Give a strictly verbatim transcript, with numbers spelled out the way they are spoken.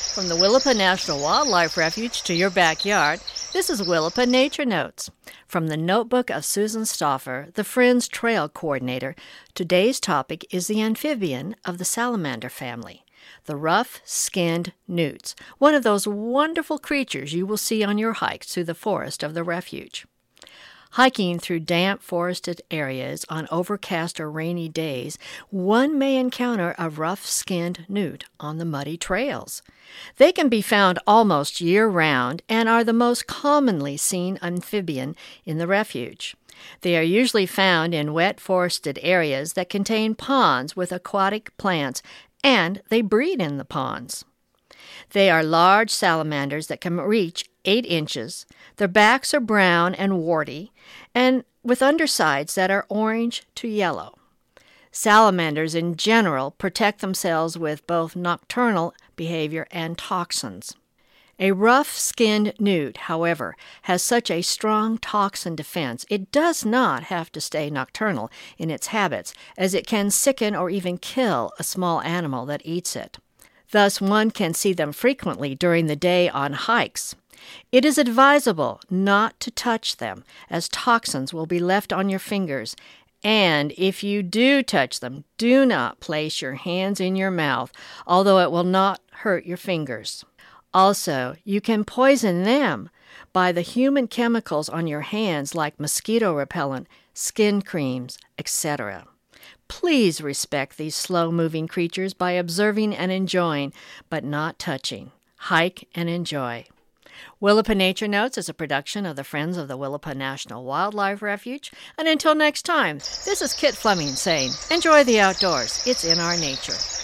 From the Willapa National Wildlife Refuge to your backyard, this is Willapa Nature Notes. From the notebook of Susan Stauffer, the Friends Trail Coordinator, today's topic is the amphibian of the salamander family, the rough-skinned newts, one of those wonderful creatures you will see on your hikes through the forest of the refuge. Hiking through damp forested areas on overcast or rainy days, one may encounter a rough-skinned newt on the muddy trails. They can be found almost year-round and are the most commonly seen amphibian in the refuge. They are usually found in wet forested areas that contain ponds with aquatic plants, and they breed in the ponds. They are large salamanders that can reach eight inches. Their backs are brown and warty, and with undersides that are orange to yellow. Salamanders in general protect themselves with both nocturnal behavior and toxins. A rough-skinned newt, however, has such a strong toxin defense, it does not have to stay nocturnal in its habits, as it can sicken or even kill a small animal that eats it. Thus, one can see them frequently during the day on hikes. It is advisable not to touch them, as toxins will be left on your fingers, and if you do touch them, do not place your hands in your mouth, although it will not hurt your fingers. Also, you can poison them by the human chemicals on your hands like mosquito repellent, skin creams, et cetera. Please respect these slow-moving creatures by observing and enjoying, but not touching. Hike and enjoy. Willapa Nature Notes is a production of the Friends of the Willapa National Wildlife Refuge. And until next time, this is Kit Fleming saying, enjoy the outdoors. It's in our nature.